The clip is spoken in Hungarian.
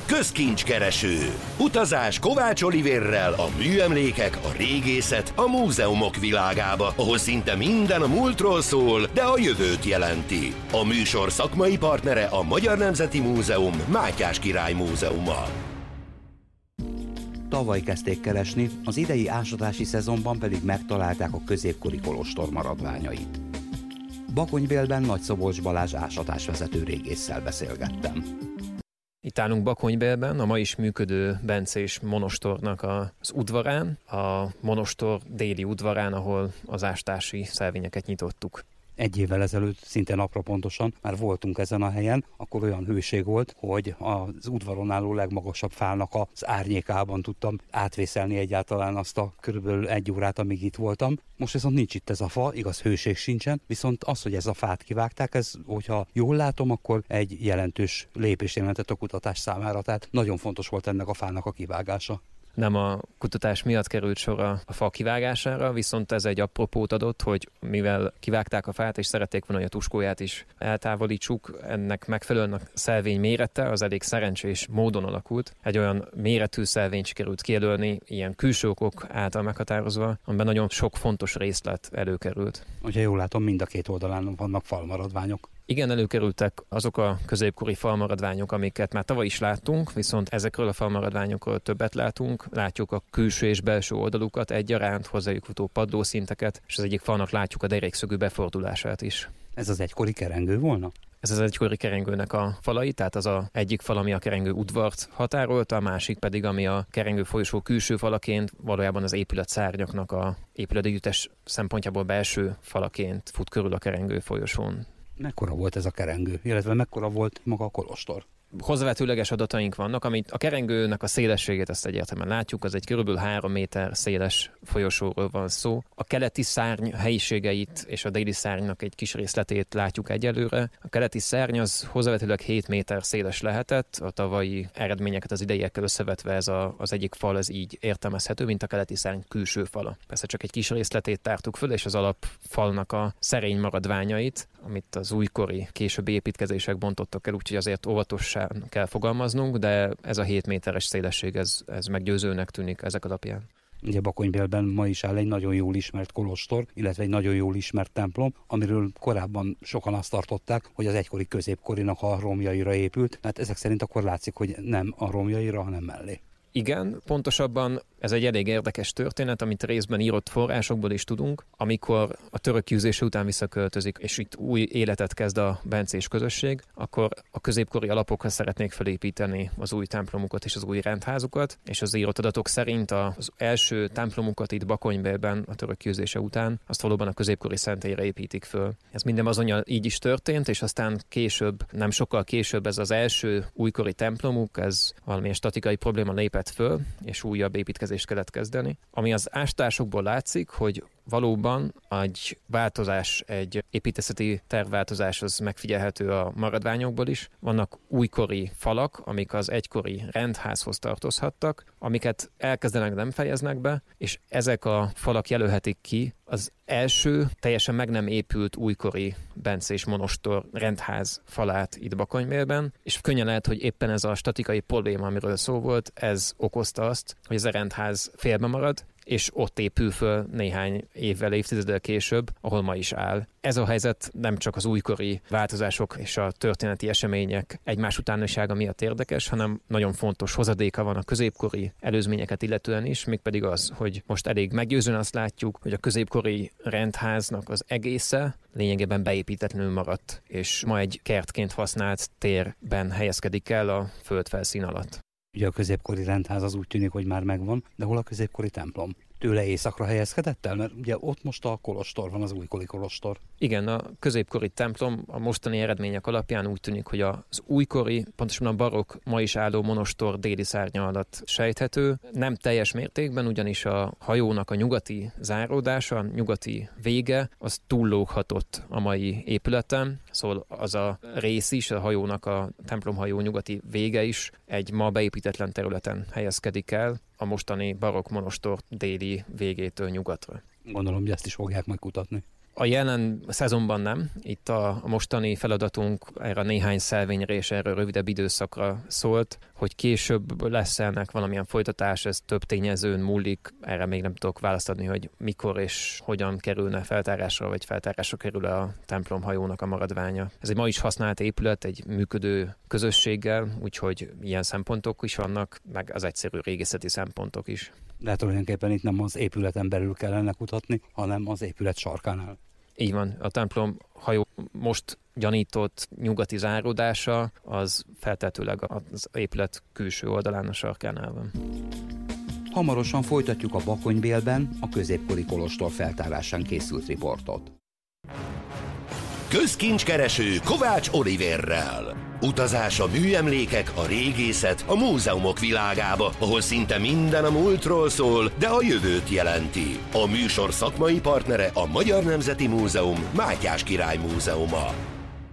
Közkincskereső. Utazás Kovács Olivérrel a műemlékek, a régészet, a múzeumok világába, ahol szinte minden a múltról szól, de a jövőt jelenti. A műsor szakmai partnere a Magyar Nemzeti Múzeum, Mátyás Király Múzeuma. Tavaly kezdték keresni, az idei ásatási szezonban pedig megtalálták a középkori kolostor maradványait. Bakonybélben Nagyszobolcs Balázs ásatásvezető régésszel beszélgettem. Itt állunk Bakonybélben, a ma is működő bencés monostornak az udvarán, a monostor déli udvarán, ahol az ástási szelvényeket nyitottuk. Egy évvel ezelőtt, szinte napra pontosan már voltunk ezen a helyen, akkor olyan hőség volt, hogy az udvaron álló legmagasabb fának az árnyékában tudtam átvészelni egyáltalán azt a körülbelül 1 órát, amíg itt voltam. Most viszont nincs itt ez a fa, igaz, hőség sincsen, viszont az, hogy ez a fát kivágták, ez, hogyha jól látom, akkor egy jelentős lépést jelentett a kutatás számára, tehát nagyon fontos volt ennek a fának a kivágása. Nem a kutatás miatt került sor a fa kivágására, viszont ez egy apropót adott, hogy mivel kivágták a fát és szerették volna, hogy a tuskóját is eltávolítsuk, ennek megfelelően a szelvény mérete az elég szerencsés módon alakult. Egy olyan méretű szelvényt sikerült kijelölni, ilyen külső okok által meghatározva, amiben nagyon sok fontos részlet előkerült. Hogyha jól látom, mind a két oldalán vannak falmaradványok. Igen, előkerültek azok a középkori falmaradványok, amiket már tavaly is láttunk, viszont ezekről a falmaradványokról többet látunk. Látjuk a külső és belső oldalukat egyaránt, hozzájuk futó padlószinteket, és az egyik falnak látjuk a derékszögű befordulását is. Ez az egykori kerengő volna? Ez az egykori kerengőnek a falai, tehát az egyik fal, ami a kerengő udvart határolta, a másik pedig, ami a kerengő folyosó külső falaként, valójában az épület szárnyaknak a épületegyüttes szempontjából belső falaként fut körül a kerengő folyosón. Mekkora volt ez a kerengő, illetve mekkora volt maga a kolostor? Hozzávetőleges adataink vannak, amit a kerengőnek a szélességét ezt egyértelműen látjuk, az egy kb. 3 méter széles folyosóról van szó. A keleti szárny helyiségeit és a déli szárnynak egy kis részletét látjuk egyelőre. A keleti szárny az hozzávetőleg 7 méter széles lehetett, a tavalyi eredményeket az ideiekkel összevetve ez az egyik fal ez így értelmezhető, mint a keleti szárny külső fala. Persze csak egy kis részletét tártuk föl, és az alapfalnak a szerény maradványait, amit az újkori későbbi építkezések bontottak el, úgyhogy azért óvatosan kell fogalmaznunk, de ez a 7 méteres szélesség, ez meggyőzőnek tűnik ezek alapján. Ugye Bakonybélben ma is áll egy nagyon jól ismert kolostor, illetve egy nagyon jól ismert templom, amiről korábban sokan azt tartották, hogy az egykori középkorinak a romjaira épült, hát ezek szerint akkor látszik, hogy nem a romjaira, hanem mellé. Igen, pontosabban ez egy elég érdekes történet, amit részben írott forrásokból is tudunk. Amikor a török kiűzése után visszaköltözik, és itt új életet kezd a bencés közösség, akkor a középkori alapokra szeretnék felépíteni az új templomukat és az új rendházukat, és az írott adatok szerint az első templomukat itt Bakonybélben a török kiűzése után azt valóban a középkori szentélyre építik föl. Ez minden bizonnyal így is történt, és aztán később, nem sokkal később ez az első újkori templomuk, ez valamilyen statikai probléma lépett föl, és újabb építkezést kellett kezdeni. Ami az ástásokból látszik, hogy valóban egy változás, egy építészeti tervváltozás az megfigyelhető a maradványokból is. Vannak újkori falak, amik az egykori rendházhoz tartozhattak, amiket elkezdenek, nem fejeznek be, és ezek a falak jelölhetik ki az első teljesen meg nem épült újkori bencés monostor rendház falát itt Bakonybélben, és könnyen lehet, hogy éppen ez a statikai probléma, amiről szó volt, ez okozta azt, hogy ez a rendház félbe marad, és ott épül föl néhány évvel, évtizeddel később, ahol ma is áll. Ez a helyzet nem csak az újkori változások és a történeti események egymás utánisága miatt érdekes, hanem nagyon fontos hozadéka van a középkori előzményeket illetően is, mégpedig az, hogy most elég meggyőzően azt látjuk, hogy a középkori rendháznak az egésze lényegében beépítetlenül maradt, és ma egy kertként használt térben helyezkedik el a földfelszín alatt. Ugye a középkori rendház az úgy tűnik, hogy már megvan, de hol a középkori templom? Tőle északra helyezkedett el? Mert ugye ott most a kolostor van, az újkori kolostor. Igen, a középkori templom a mostani eredmények alapján úgy tűnik, hogy az újkori, pontosan a barokk ma is álló monostor déli szárnya alatt sejthető. Nem teljes mértékben, ugyanis a hajónak a nyugati záródása, nyugati vége, az túllóghatott a mai épületen. Szóval az a rész is, a hajónak a templomhajó nyugati vége is egy ma beépítetlen területen helyezkedik el, a mostani barokk monostor déli végétől nyugatra. Gondolom, hogy ezt is fogják majd kutatni. A jelen szezonban nem. Itt a mostani feladatunk erre néhány szelvényre és erre rövidebb időszakra szólt, hogy később lesz ennek valamilyen folytatás, ez több tényezőn múlik, erre még nem tudok választ adni, hogy mikor és hogyan kerülne feltárásra, vagy feltárásra kerül a templomhajónak a maradványa. Ez egy ma is használt épület, egy működő közösséggel, úgyhogy ilyen szempontok is vannak, meg az egyszerű régészeti szempontok is. De tulajdonképpen itt nem az épületen belül kellene kutatni, hanem az épület sarkánál. Így van, a templomhajó most gyanított nyugati záródása, az feltetőleg az épület külső oldalán a sarkánál van. Hamarosan folytatjuk a Bakonybélben a középkori kolostor feltárásán készült riportot. Közkincskereső Kovács Oliverrel. Utazás a műemlékek, a régészet, a múzeumok világába, ahol szinte minden a múltról szól, de a jövőt jelenti. A műsor szakmai partnere a Magyar Nemzeti Múzeum, Mátyás Király Múzeuma.